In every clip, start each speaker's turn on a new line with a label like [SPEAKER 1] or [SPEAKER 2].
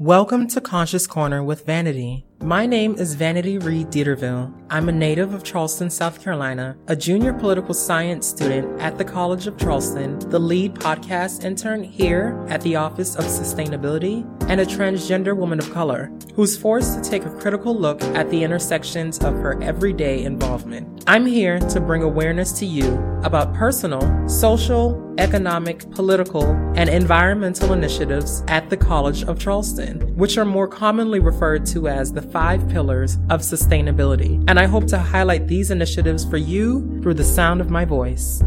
[SPEAKER 1] Welcome to Conscious Corner with Vanity. My name is Vanity Reed Dieterville. I'm a native of Charleston, South Carolina, a junior political science student at the College of Charleston, the lead podcast intern here at the Office of Sustainability, and a transgender woman of color who's forced to take a critical look at the intersections of her everyday involvement. I'm here to bring awareness to you about personal, social, economic, political, and environmental initiatives at the College of Charleston, which are more commonly referred to as the 5 pillars of sustainability. And I hope to highlight these initiatives for you through the sound of my voice.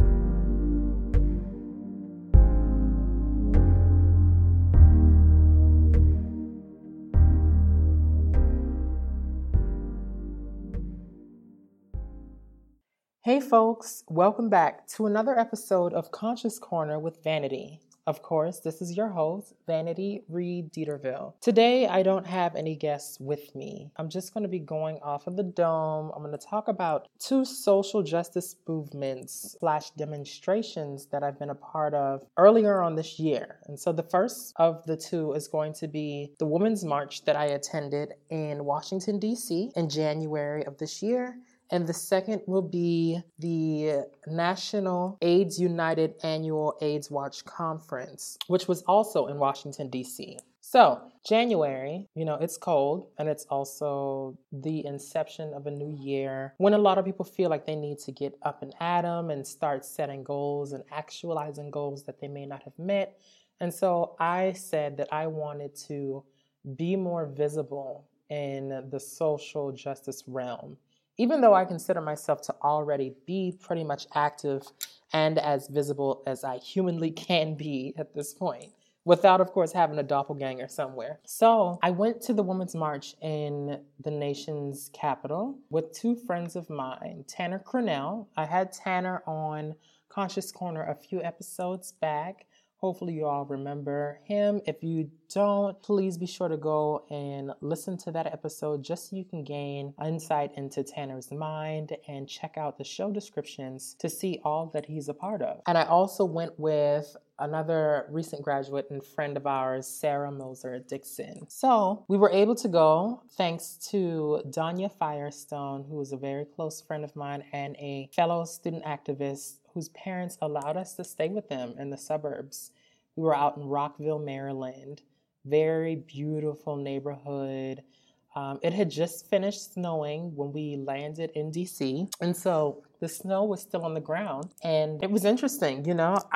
[SPEAKER 1] Hey folks, welcome back to another episode of Conscious Corner with Vanity. Of course, this is your host, Vanity Reed Dieterville. Today, I don't have any guests with me. I'm just going to be going off of the dome. I'm going to talk about 2 social justice movements / demonstrations that I've been a part of earlier on this year. And so the first of the 2 is going to be the Women's March that I attended in Washington, D.C. in January of this year. And the second will be the National AIDS United Annual AIDS Watch Conference, which was also in Washington, D.C. So, January, it's cold, and it's also the inception of a new year when a lot of people feel like they need to get up and at 'em and start setting goals and actualizing goals that they may not have met. And so I said that I wanted to be more visible in the social justice realm. Even though I consider myself to already be pretty much active and as visible as I humanly can be at this point, without, of course, having a doppelganger somewhere. So I went to the Women's March in the nation's capital with 2 friends of mine, Tanner Cornell. I had Tanner on Conscious Corner a few episodes back. Hopefully you all remember him. If you don't, please be sure to go and listen to that episode just so you can gain insight into Tanner's mind and check out the show descriptions to see all that he's a part of. And I also went with another recent graduate and friend of ours, Sarah Moser Dixon. So we were able to go thanks to Danya Firestone, who is a very close friend of mine and a fellow student activist whose parents allowed us to stay with them in the suburbs. We were out in Rockville, Maryland. Very beautiful neighborhood. It had just finished snowing when we landed in DC. And so the snow was still on the ground. And it was interesting,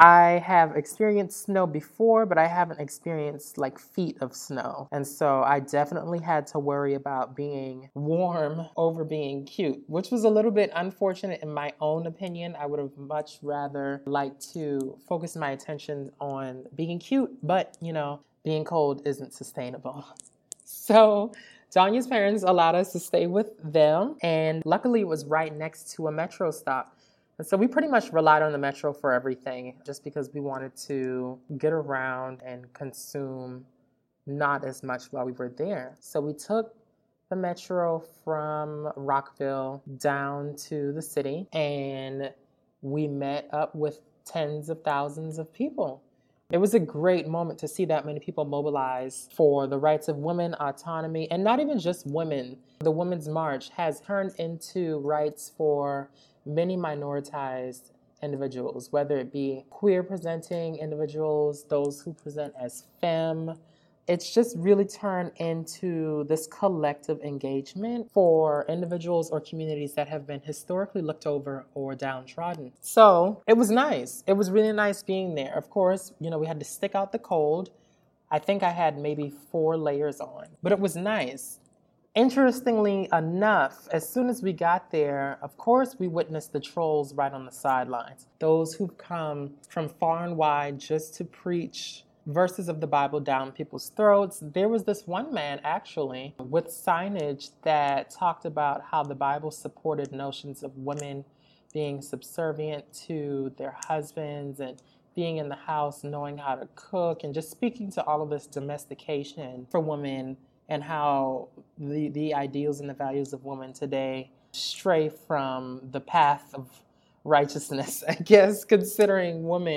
[SPEAKER 1] I have experienced snow before, but I haven't experienced feet of snow. And so I definitely had to worry about being warm over being cute, which was a little bit unfortunate in my own opinion. I would have much rather liked to focus my attention on being cute, but being cold isn't sustainable. So Danya's parents allowed us to stay with them, and luckily it was right next to a metro stop. And so we pretty much relied on the metro for everything just because we wanted to get around and consume not as much while we were there. So we took the metro from Rockville down to the city, and we met up with tens of thousands of people. It was a great moment to see that many people mobilize for the rights of women, autonomy, and not even just women. The Women's March has turned into rights for many minoritized individuals, whether it be queer presenting individuals, those who present as femme. It's just really turned into this collective engagement for individuals or communities that have been historically looked over or downtrodden. So it was nice. It was really nice being there. Of course, we had to stick out the cold. I think I had maybe 4 layers on, but it was nice. Interestingly enough, as soon as we got there, of course, we witnessed the trolls right on the sidelines. Those who've come from far and wide just to preach verses of the Bible down people's throats. There was this one man actually with signage that talked about how the Bible supported notions of women being subservient to their husbands and being in the house, knowing how to cook, and just speaking to all of this domestication for women and how the ideals and the values of women today stray from the path of righteousness, I guess, considering women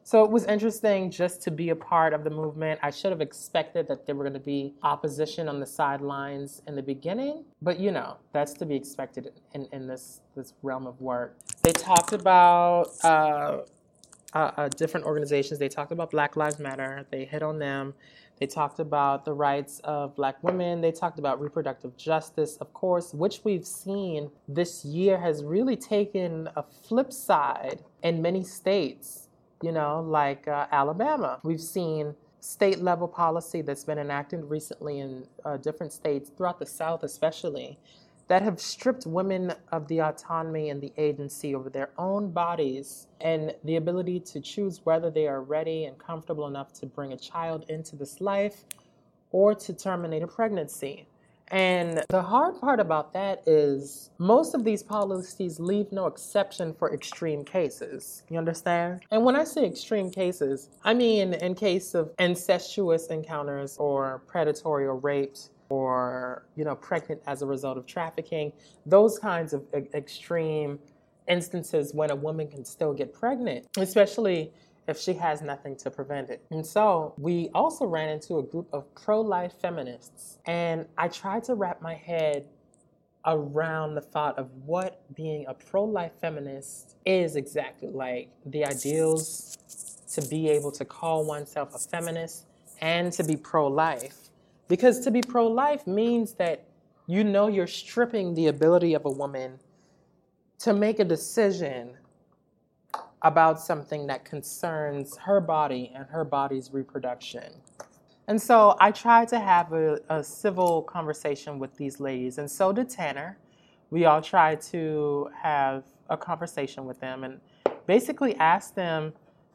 [SPEAKER 1] So it was interesting just to be a part of the movement. I should have expected that there were going to be opposition on the sidelines in the beginning, but that's to be expected in this realm of work. They talked about different organizations. They talked about Black Lives Matter. They hit on them. They talked about the rights of Black women. They talked about reproductive justice, of course, which we've seen this year has really taken a flip side in many states, like Alabama. We've seen state level policy that's been enacted recently in different states throughout the South, especially, that have stripped women of the autonomy and the agency over their own bodies and the ability to choose whether they are ready and comfortable enough to bring a child into this life or to terminate a pregnancy. And the hard part about that is most of these policies leave no exception for extreme cases. You understand? And when I say extreme cases, I mean in case of incestuous encounters or predatory or raped or, pregnant as a result of trafficking, those kinds of extreme instances when a woman can still get pregnant, especially if she has nothing to prevent it. And so we also ran into a group of pro-life feminists, and I tried to wrap my head around the thought of what being a pro-life feminist is exactly, like the ideals to be able to call oneself a feminist and to be pro-life. Because to be pro-life means that you're stripping the ability of a woman to make a decision about something that concerns her body and her body's reproduction. And so I tried to have a civil conversation with these ladies, and so did Tanner. We all tried to have a conversation with them and basically ask them,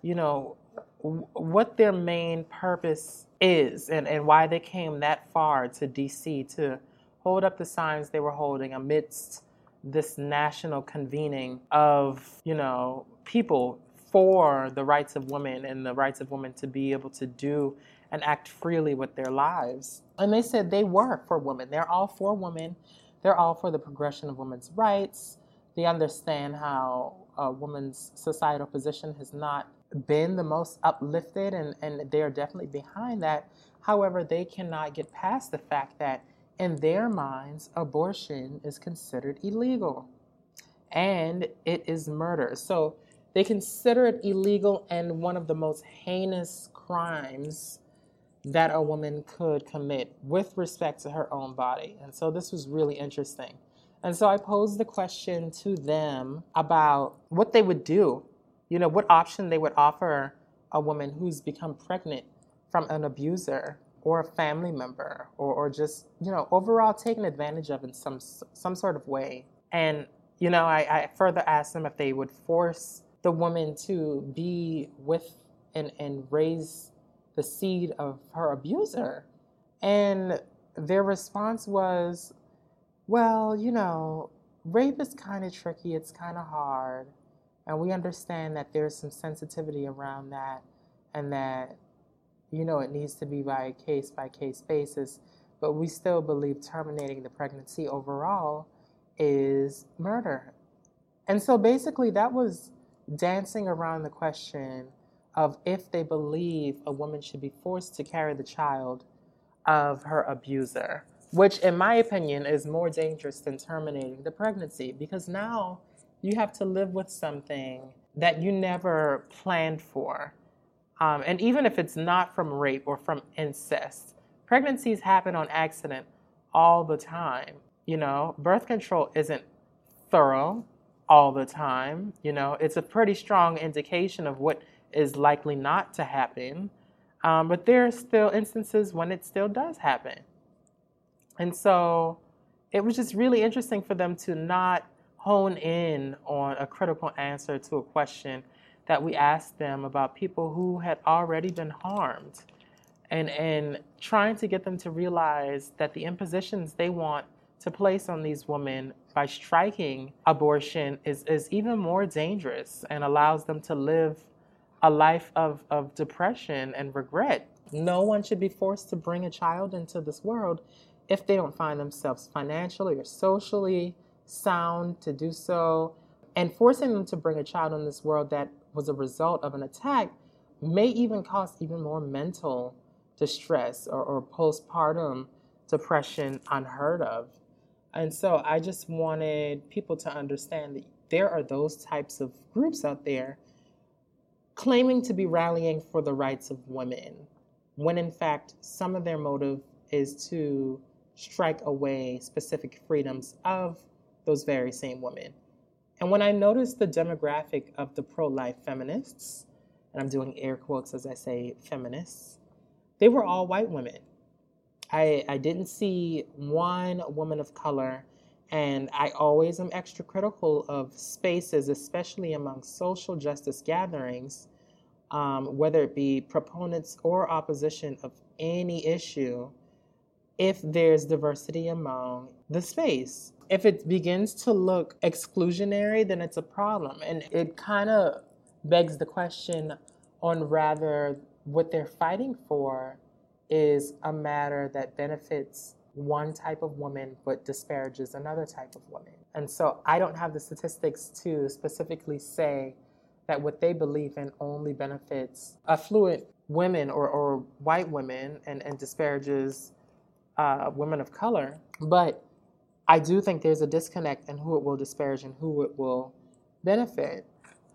[SPEAKER 1] what their main purpose is and why they came that far to DC to hold up the signs they were holding amidst this national convening of, people for the rights of women and the rights of women to be able to do and act freely with their lives. And they said they were for women. They're all for women. They're all for the progression of women's rights. They understand how a woman's societal position has not been the most uplifted, and they are definitely behind that. However, they cannot get past the fact that in their minds, abortion is considered illegal and it is murder. So they consider it illegal and one of the most heinous crimes that a woman could commit with respect to her own body. And so this was really interesting. And so I posed the question to them about what they would do, what option they would offer a woman who's become pregnant from an abuser or a family member or just, overall taken advantage of in some sort of way. And, I further asked them if they would force the woman to be with and raise the seed of her abuser. And their response was, well, rape is kind of tricky. It's kind of hard. And we understand that there's some sensitivity around that and that, it needs to be by case basis. But we still believe terminating the pregnancy overall is murder. And so basically that was dancing around the question of if they believe a woman should be forced to carry the child of her abuser, which in my opinion is more dangerous than terminating the pregnancy, because now you have to live with something that you never planned for. And even if it's not from rape or from incest, pregnancies happen on accident all the time. Birth control isn't thorough all the time. It's a pretty strong indication of what is likely not to happen. But there are still instances when it still does happen. And so it was just really interesting for them to not hone in on a critical answer to a question that we asked them about people who had already been harmed, and trying to get them to realize that the impositions they want to place on these women by striking abortion is even more dangerous and allows them to live a life of depression and regret. No one should be forced to bring a child into this world if they don't find themselves financially or socially sound to do so. And forcing them to bring a child in this world that was a result of an attack may even cause even more mental distress or postpartum depression unheard of. And so I just wanted people to understand that there are those types of groups out there claiming to be rallying for the rights of women, when in fact some of their motive is to strike away specific freedoms of those very same women. And when I noticed the demographic of the pro-life feminists, and I'm doing air quotes as I say feminists, they were all white women. I didn't see one woman of color, and I always am extra critical of spaces, especially among social justice gatherings, whether it be proponents or opposition of any issue, if there's diversity among the space. If it begins to look exclusionary, then it's a problem. And it kind of begs the question on rather what they're fighting for is a matter that benefits one type of woman but disparages another type of woman. And so I don't have the statistics to specifically say that what they believe in only benefits affluent women or white women and disparages women of color. But I do think there's a disconnect in who it will disparage and who it will benefit.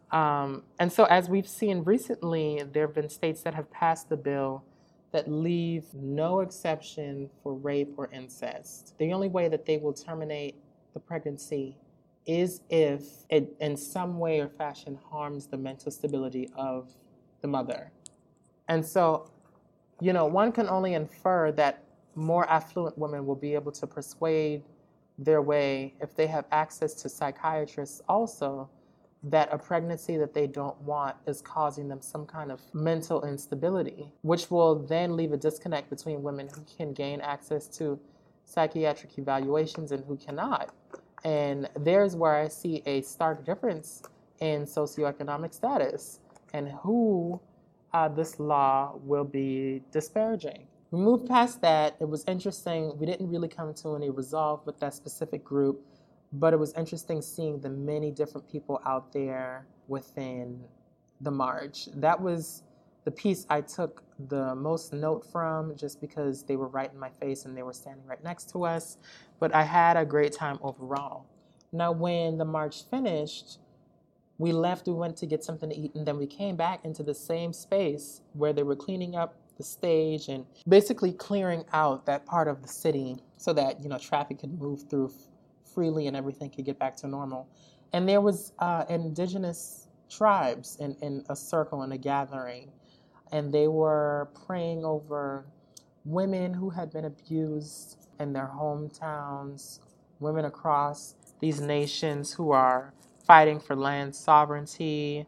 [SPEAKER 1] And so as we've seen recently, there have been states that have passed the bill that leave no exception for rape or incest. The only way that they will terminate the pregnancy is if it in some way or fashion harms the mental stability of the mother. And so, one can only infer that more affluent women will be able to persuade their way, if they have access to psychiatrists also, that a pregnancy that they don't want is causing them some kind of mental instability, which will then leave a disconnect between women who can gain access to psychiatric evaluations and who cannot. And there's where I see a stark difference in socioeconomic status and who this law will be disparaging. We moved past that. It was interesting. We didn't really come to any resolve with that specific group, but it was interesting seeing the many different people out there within the march. That was the piece I took the most note from, just because they were right in my face and they were standing right next to us. But I had a great time overall. Now, when the march finished, we left, we went to get something to eat, and then we came back into the same space where they were cleaning up the stage and basically clearing out that part of the city so that, traffic could move through freely and everything could get back to normal. And there was indigenous tribes in a circle, in a gathering, and they were praying over women who had been abused in their hometowns, women across these nations who are fighting for land sovereignty,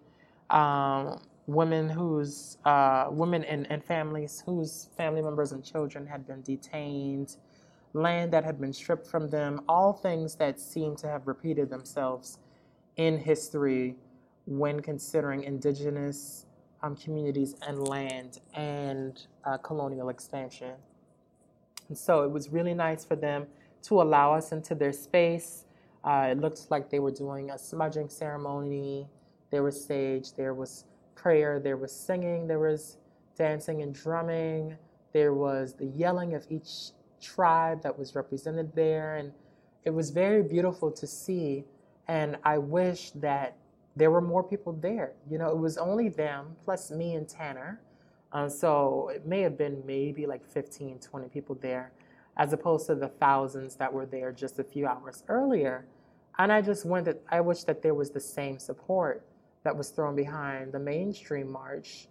[SPEAKER 1] women and families whose family members and children had been detained, land that had been stripped from them, all things that seem to have repeated themselves in history when considering indigenous communities and land and colonial expansion. And so it was really nice for them to allow us into their space. It looked like they were doing a smudging ceremony. There was sage, there was prayer, there was singing, there was dancing and drumming. There was the yelling of each tribe that was represented there. And it was very beautiful to see. And I wish that there were more people there. It was only them plus me and Tanner. So it may have been maybe like 15, 20 people there, as opposed to the thousands that were there just a few hours earlier. And I wish that there was the same support that was thrown behind the mainstream march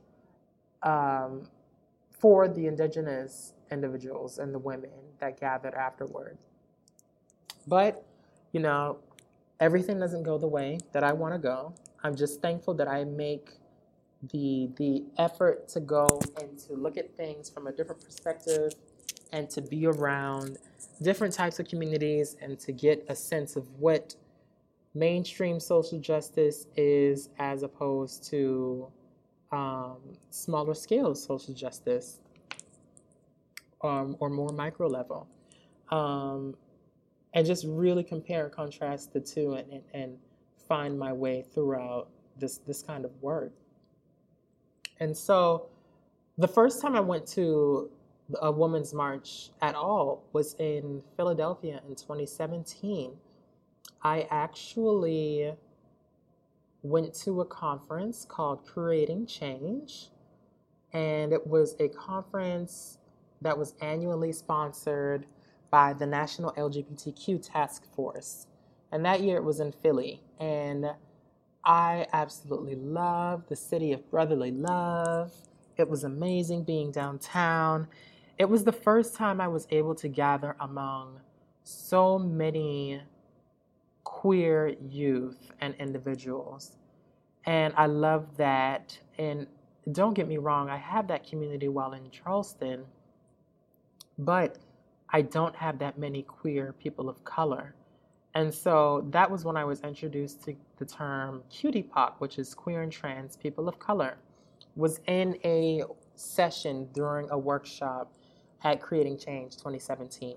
[SPEAKER 1] for the indigenous individuals and the women that gathered afterward. But, everything doesn't go the way that I want to go. I'm just thankful that I make the effort to go and to look at things from a different perspective and to be around different types of communities and to get a sense of what mainstream social justice is as opposed to smaller scale social justice or more micro level. And just really compare and contrast the two and find my way throughout this kind of work. And so the first time I went to a women's march at all was in Philadelphia in 2017. I actually went to a conference called Creating Change, and it was a conference that was annually sponsored by the National LGBTQ Task Force. And that year it was in Philly. And I absolutely loved the city of brotherly love. It was amazing being downtown. It was the first time I was able to gather among so many queer youth and individuals. And I love that. And don't get me wrong, I have that community while in Charleston, but I don't have that many queer people of color. And so that was when I was introduced to the term QTPOC, which is queer and trans people of color, was in a session during a workshop at Creating Change 2017.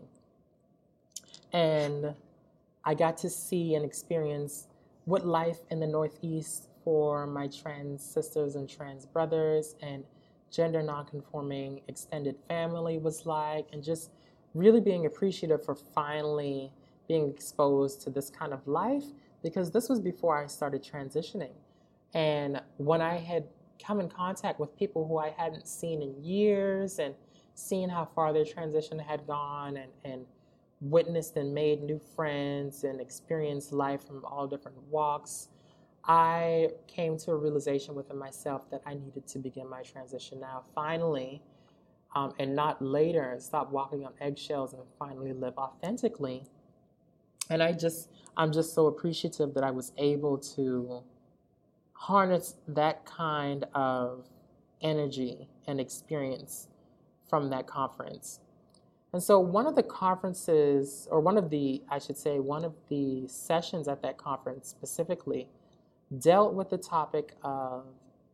[SPEAKER 1] And I got to see and experience what life in the Northeast for my trans sisters and trans brothers and gender nonconforming extended family was like, and just really being appreciative for finally being exposed to this kind of life, because this was before I started transitioning. And when I had come in contact with people who I hadn't seen in years and seen how far their transition had gone, and witnessed and made new friends and experienced life from all different walks, I came to a realization within myself that I needed to begin my transition now, finally, and not later, and stop walking on eggshells and finally live authentically. And I'm just so appreciative that I was able to harness that kind of energy and experience from that conference. And so one of the conferences, or one of the sessions at that conference specifically dealt with the topic of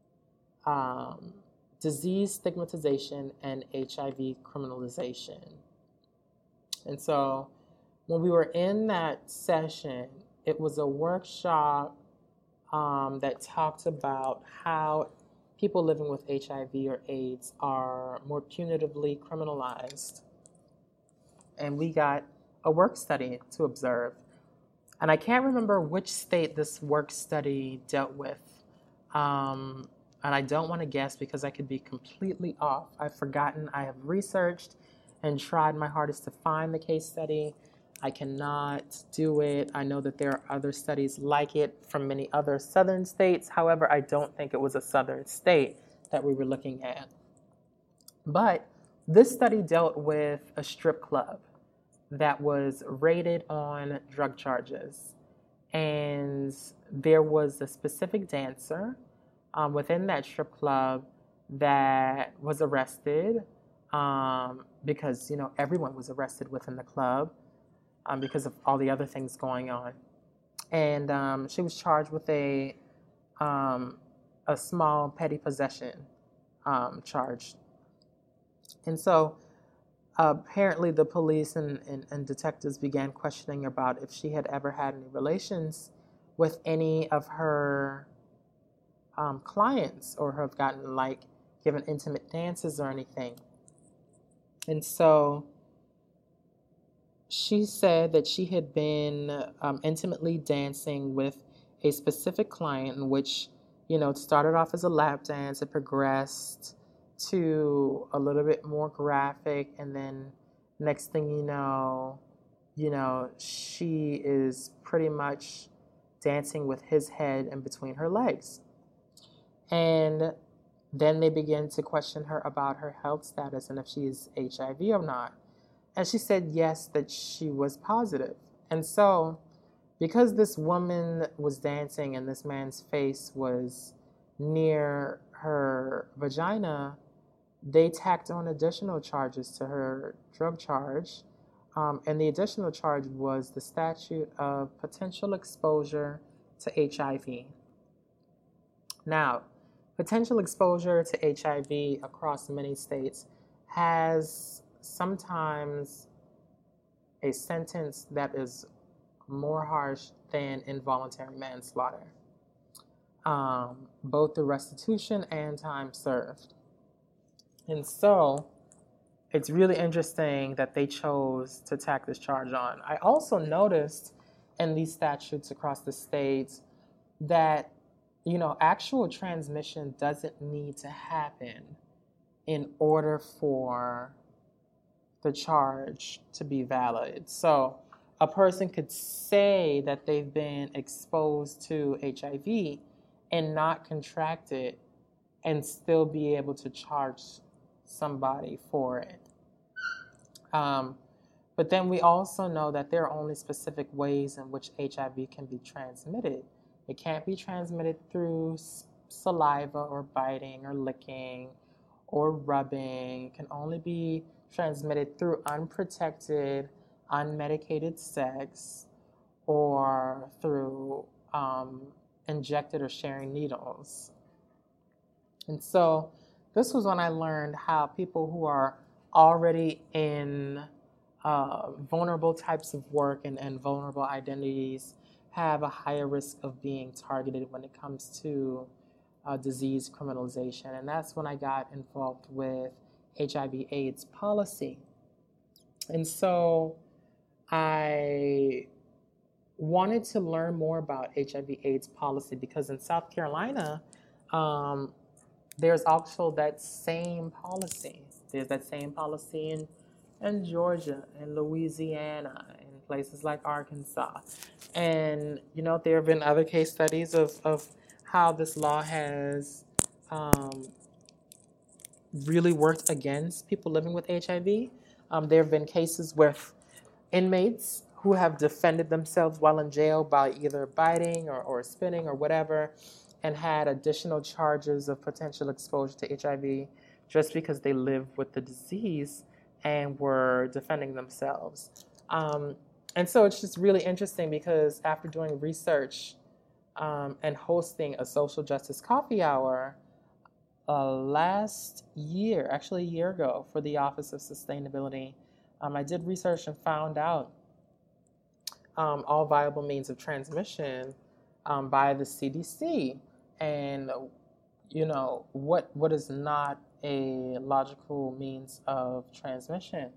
[SPEAKER 1] disease stigmatization and HIV criminalization. And so when we were in that session, it was a workshop that talked about how people living with HIV or AIDS are more punitively criminalized. And we got a work study to observe. And I can't remember which state this work study dealt with. And I don't want to guess because I could be completely off. I've forgotten. I have researched and tried my hardest to find the case study. I cannot do it. I know that there are other studies like it from many other southern states. However, I don't think it was a southern state that we were looking at. But this study dealt with a strip club that was raided on drug charges. And there was a specific dancer within that strip club that was arrested because, everyone was arrested within the club because of all the other things going on. And she was charged with a small petty possession charge. And so apparently the police and detectives began questioning about if she had ever had any relations with any of her clients, or have gotten given intimate dances or anything. And so she said that she had been intimately dancing with a specific client, in which, it started off as a lap dance, it progressed to a little bit more graphic, and then next thing you know, she is pretty much dancing with his head in between her legs. And then they began to question her about her health status and if she is HIV or not. And she said yes, that she was positive. And so, because this woman was dancing and this man's face was near her vagina, they tacked on additional charges to her drug charge. And the additional charge was the statute of potential exposure to HIV. Now, potential exposure to HIV across many states has sometimes a sentence that is more harsh than involuntary manslaughter. both the restitution and time served. And so it's really interesting that they chose to tack this charge on. I also noticed in these statutes across the states that, actual transmission doesn't need to happen in order for the charge to be valid. So a person could say that they've been exposed to HIV and not contract it and still be able to charge somebody for it. But then we also know that there are only specific ways in which HIV can be transmitted. It can't be transmitted through saliva or biting or licking or rubbing. It can only be transmitted through unprotected, unmedicated sex or through injected or sharing needles. And so this was when I learned how people who are already in vulnerable types of work and vulnerable identities have a higher risk of being targeted when it comes to disease criminalization. And that's when I got involved with HIV/AIDS policy. And so I wanted to learn more about HIV/AIDS policy because in South Carolina, there's also that same policy. There's that same policy in Georgia and Louisiana and places like Arkansas. And, there have been other case studies of how this law has really worked against people living with HIV. There have been cases with inmates who have defended themselves while in jail by either biting or spitting or whatever, and had additional charges of potential exposure to HIV just because they live with the disease and were defending themselves. And so it's just really interesting because after doing research and hosting a social justice coffee hour last year, actually a year ago, for the Office of Sustainability, I did research and found out all viable means of transmission by the CDC. And, what is not a logical means of transmission.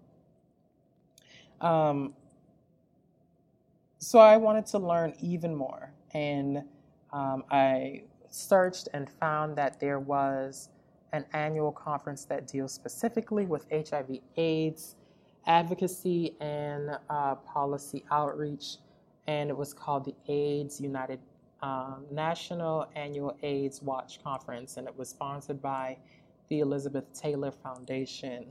[SPEAKER 1] So I wanted to learn even more. And I searched and found that there was an annual conference that deals specifically with HIV/AIDS advocacy and policy outreach. And it was called the AIDS United National Annual AIDS Watch Conference, and it was sponsored by the Elizabeth Taylor Foundation.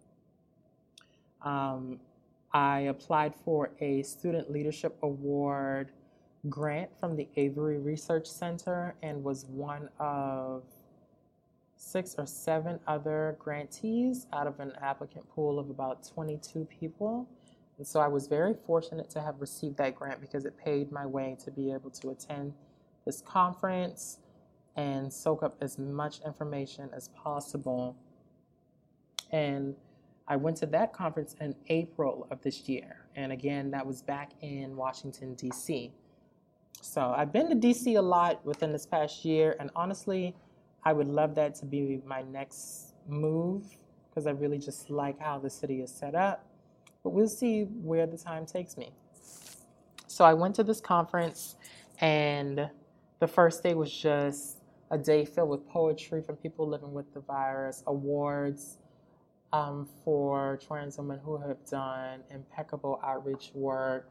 [SPEAKER 1] I applied for a Student Leadership Award grant from the Avery Research Center and was one of 6 or 7 other grantees out of an applicant pool of about 22 people. And so I was very fortunate to have received that grant because it paid my way to be able to attend this conference and soak up as much information as possible. And I went to that conference in April of this year. And again, that was back in Washington, D.C. So I've been to D.C. a lot within this past year. And honestly, I would love that to be my next move because I really just like how the city is set up. But we'll see where the time takes me. So I went to this conference, and the first day was just a day filled with poetry from people living with the virus, awards for trans women who have done impeccable outreach work,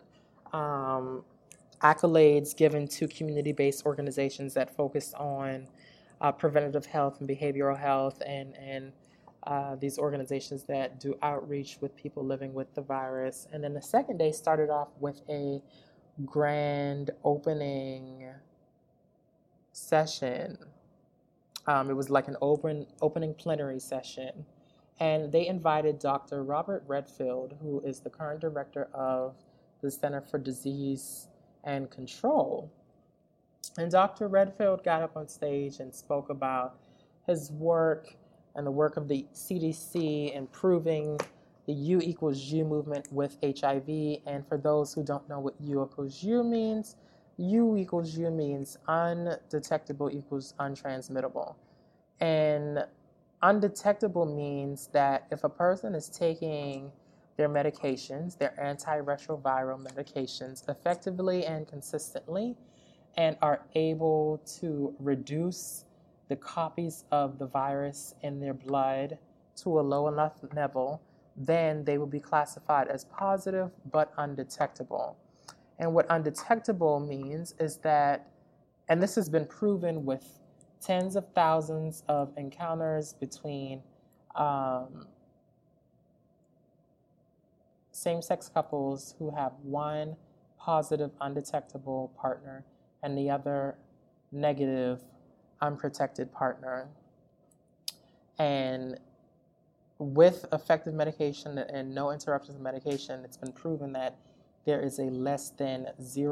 [SPEAKER 1] accolades given to community-based organizations that focus on preventative health and behavioral health, and these organizations that do outreach with people living with the virus. And then the second day started off with a grand opening session. It was like an opening plenary session. And they invited Dr. Robert Redfield, who is the current director of the Center for Disease and Control. And Dr. Redfield got up on stage and spoke about his work and the work of the CDC improving the U=U movement with HIV. And for those who don't know what U=U means, U equals U means undetectable equals untransmittable. And undetectable means that if a person is taking their medications, their antiretroviral medications, effectively and consistently, and are able to reduce the copies of the virus in their blood to a low enough level, then they will be classified as positive but undetectable. And what undetectable means is that, and this has been proven with tens of thousands of encounters between same-sex couples who have one positive undetectable partner and the other negative unprotected partner. And with effective medication and no interruptions of medication, it's been proven that there is a less than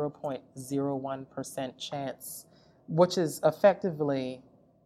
[SPEAKER 1] 0.01% chance, which is effectively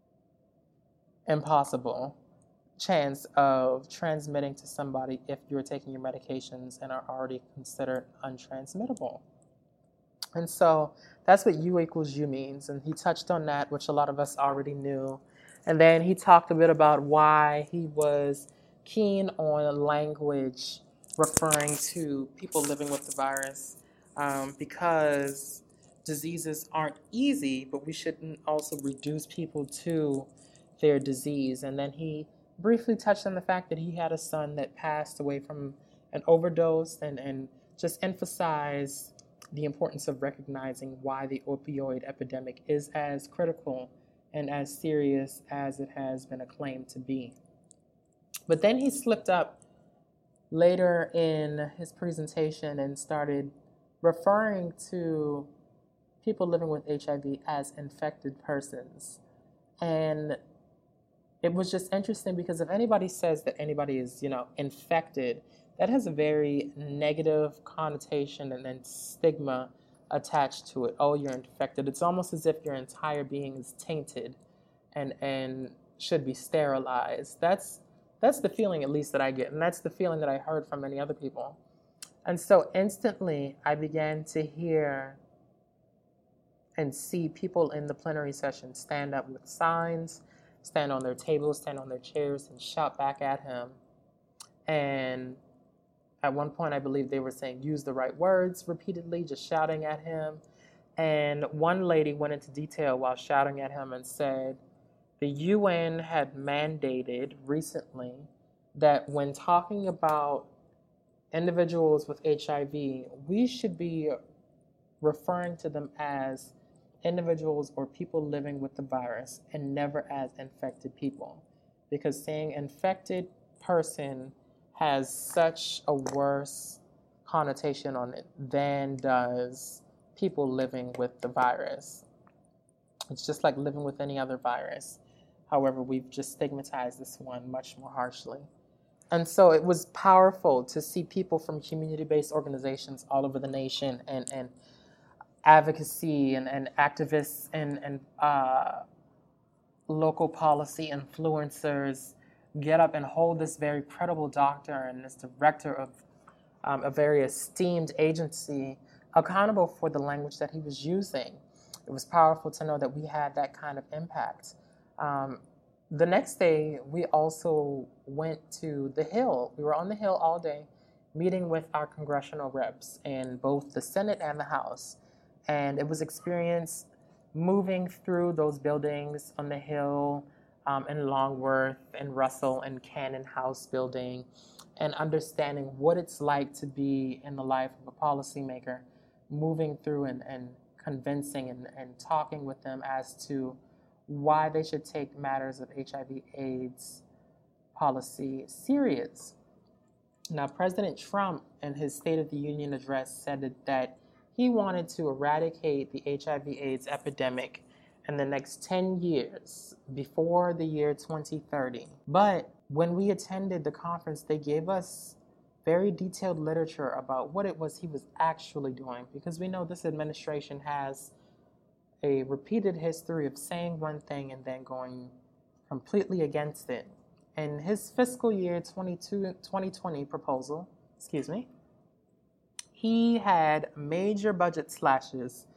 [SPEAKER 1] impossible, chance of transmitting to somebody if you're taking your medications and are already considered untransmittable. And so that's what U equals U means. And he touched on that, which a lot of us already knew. And then he talked a bit about why he was keen on language referring to people living with the virus, because diseases aren't easy, but we shouldn't also reduce people to their disease. And then he briefly touched on the fact that he had a son that passed away from an overdose, and just emphasized the importance of recognizing why the opioid epidemic is as critical and as serious as it has been acclaimed to be. But then he slipped up later in his presentation and started referring to people living with HIV as infected persons. And it was just interesting because if anybody says that anybody is, infected, that has a very negative connotation and then stigma attached to it. Oh, you're infected. It's almost as if your entire being is tainted and should be sterilized. That's the feeling, at least, that I get, and that's the feeling that I heard from many other people. And so instantly, I began to hear and see people in the plenary session stand up with signs, stand on their tables, stand on their chairs, and shout back at him. And at one point, I believe they were saying, use the right words repeatedly, just shouting at him. And one lady went into detail while shouting at him and said, the UN had mandated recently that when talking about individuals with HIV, we should be referring to them as individuals or people living with the virus and never as infected people. Because saying infected person has such a worse connotation on it than does people living with the virus. It's just like living with any other virus. However, we've just stigmatized this one much more harshly. And so it was powerful to see people from community-based organizations all over the nation and advocacy and activists and local policy influencers get up and hold this very credible doctor and this director of a very esteemed agency accountable for the language that he was using. It was powerful to know that we had that kind of impact. The next day, we also went to the Hill. We were on the Hill all day, meeting with our congressional reps in both the Senate and the House. And it was experience moving through those buildings on the Hill, in Longworth and Russell and Cannon House building, and understanding what it's like to be in the life of a policymaker, moving through and convincing and talking with them as to why they should take matters of HIV/AIDS policy serious. Now, President Trump, in his State of the Union address, said that he wanted to eradicate the HIV/AIDS epidemic in the next 10 years, before the year 2030. But when we attended the conference, they gave us very detailed literature about what it was he was actually doing, because we know this administration has a repeated history of saying one thing and then going completely against it. In his fiscal year 2020 proposal, he had major budget slashes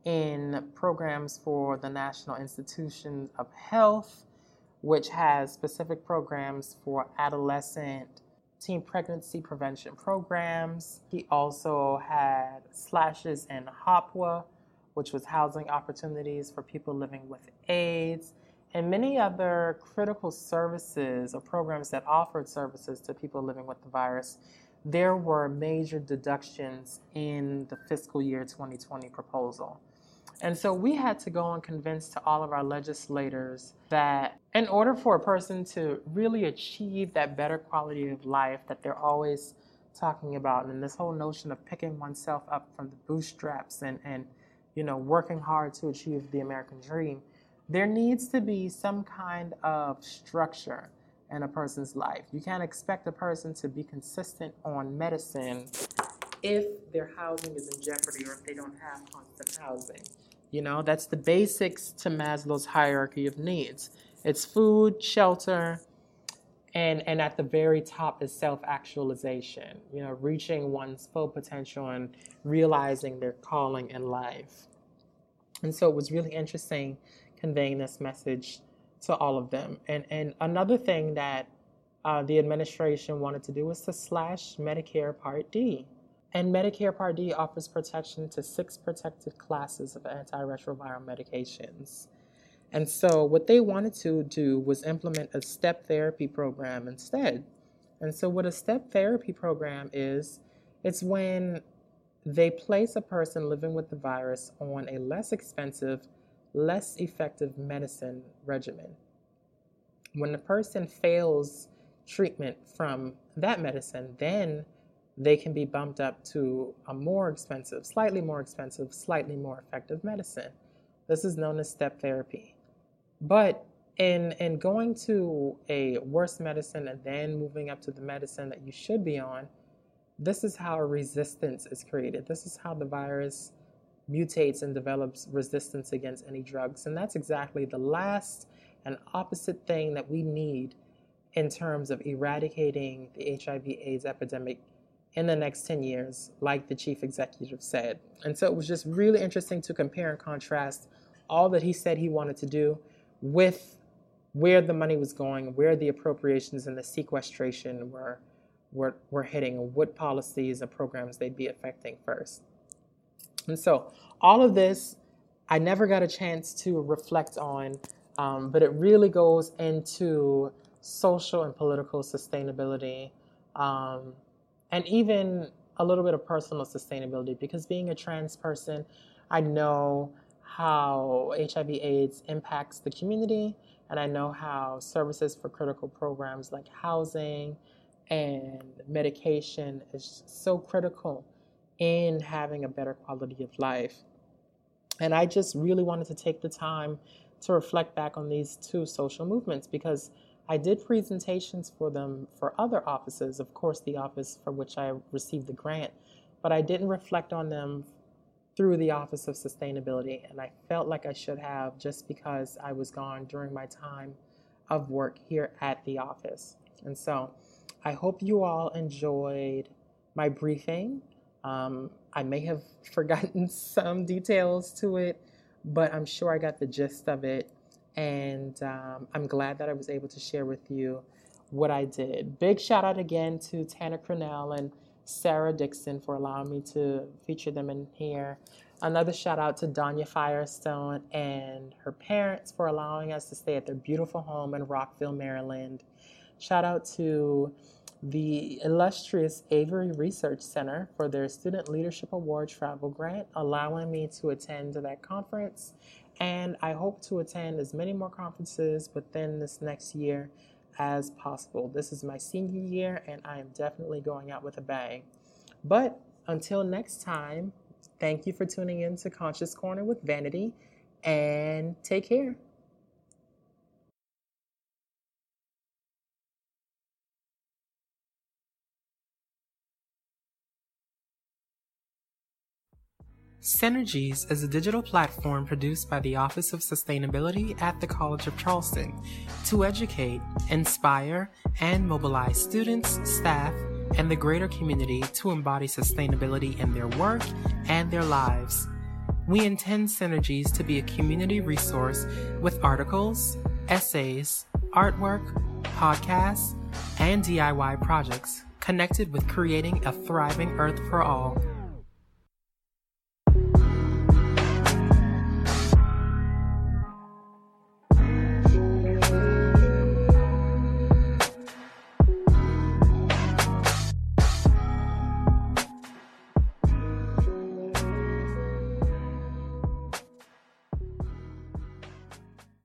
[SPEAKER 1] in programs for the National Institute of Health, which has specific programs for adolescent teen pregnancy prevention programs. He also had slashes in HOPWA, which was housing opportunities for people living with AIDS, and many other critical services or programs that offered services to people living with the virus. There were major deductions in the fiscal year 2020 proposal. And so we had to go and convince to all of our legislators that in order for a person to really achieve that better quality of life that they're always talking about, and this whole notion of picking oneself up from the bootstraps and working hard to achieve the American dream, there needs to be some kind of structure in a person's life. You can't expect a person to be consistent on medicine if their housing is in jeopardy or if they don't have constant housing. That's the basics to Maslow's hierarchy of needs. It's food, shelter, and at the very top is self-actualization, reaching one's full potential and realizing their calling in life. And so it was really interesting conveying this message to all of them. And another thing that the administration wanted to do was to slash Medicare Part D. And Medicare Part D offers protection to 6 protected classes of antiretroviral medications. And so what they wanted to do was implement a step therapy program instead. And so what a step therapy program is, it's when they place a person living with the virus on a less expensive, less effective medicine regimen. When the person fails treatment from that medicine, then they can be bumped up to a more expensive, slightly more effective medicine. This is known as step therapy. But in going to a worse medicine and then moving up to the medicine that you should be on, this is how resistance is created. This is how the virus mutates and develops resistance against any drugs. And that's exactly the last and opposite thing that we need in terms of eradicating the HIV/AIDS epidemic in the next 10 years, like the chief executive said. And so it was just really interesting to compare and contrast all that he said he wanted to do with where the money was going, where the appropriations and the sequestration were hitting, and what policies and programs they'd be affecting first. And so all of this, I never got a chance to reflect on, but it really goes into social and political sustainability, and even a little bit of personal sustainability, because being a trans person, I know how HIV/AIDS impacts the community, and I know how services for critical programs like housing and medication is so critical in having a better quality of life. And I just really wanted to take the time to reflect back on these 2 social movements, because I did presentations for them for other offices, of course the office for which I received the grant, but I didn't reflect on them through the Office of Sustainability, and I felt like I should have, just because I was gone during my time of work here at the office. And so I hope you all enjoyed my briefing. I may have forgotten some details to it, but I'm sure I got the gist of it. And I'm glad that I was able to share with you what I did. Big shout out again to Tanner Cronell and Sarah Dixon for allowing me to feature them in here. Another shout out to Danya Firestone and her parents for allowing us to stay at their beautiful home in Rockville, Maryland. Shout out to the illustrious Avery Research Center for their Student Leadership Award travel grant, allowing me to attend that conference. And I hope to attend as many more conferences within this next year as possible. This is my senior year, and I am definitely going out with a bang. But until next time, thank you for tuning in to Conscious Corner with Vanity, and take care. Synergies is a digital platform produced by the Office of Sustainability at the College of Charleston to educate, inspire, and mobilize students, staff, and the greater community to embody sustainability in their work and their lives. We intend Synergies to be a community resource with articles, essays, artwork, podcasts, and DIY projects connected with creating a thriving Earth for all.